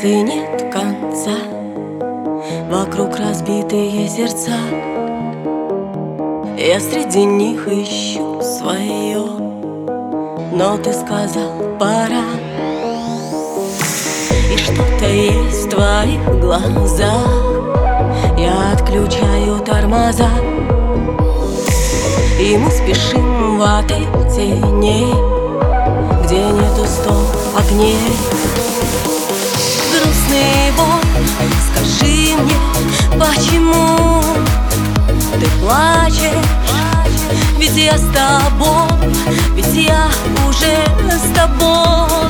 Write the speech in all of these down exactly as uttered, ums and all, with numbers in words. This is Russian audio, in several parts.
станции нет конца, вокруг разбитые сердца. Я среди них ищу свое, но ты сказал пора. И что-то есть в твоих глазах, я отключаю тормоза, и мы спешим в отель теней, где нету стоп огней. Грустный бой, скажи мне, почему ты плачешь? Ведь я с тобой, ведь я уже с тобой.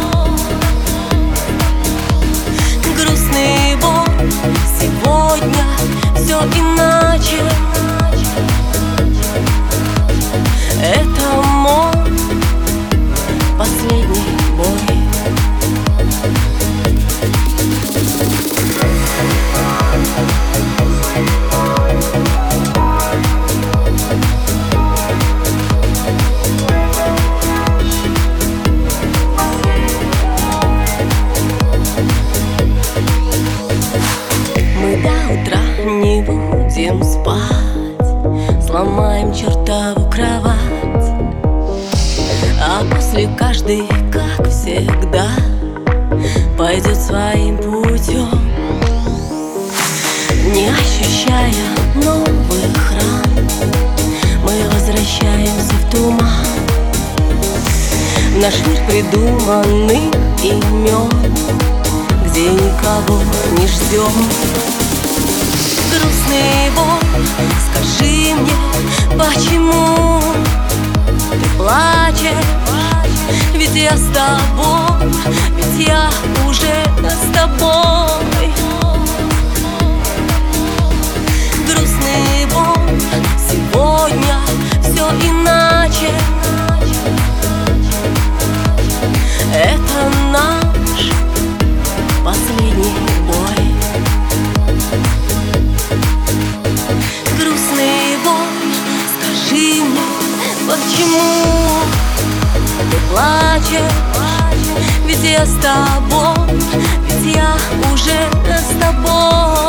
Грустный бой, сегодня все иначе. Это мой последний бой. Мы до утра не будем спать, сломаем чертову кровать, а после каждый, как всегда, пойдет своим путем, не ощущая новых ран. Мы возвращаемся в туман, в наш мир придуманных имен, где никого не ждем. Грустный бой, скажи мне, почему ты плачешь? Ведь я с тобой, ведь я уже с тобой. Грустный бой, сегодня все иначе. Это наш последний бой. Грустный бой, скажи мне, почему ты плачешь? Ведь я с тобой, ведь я уже с тобой.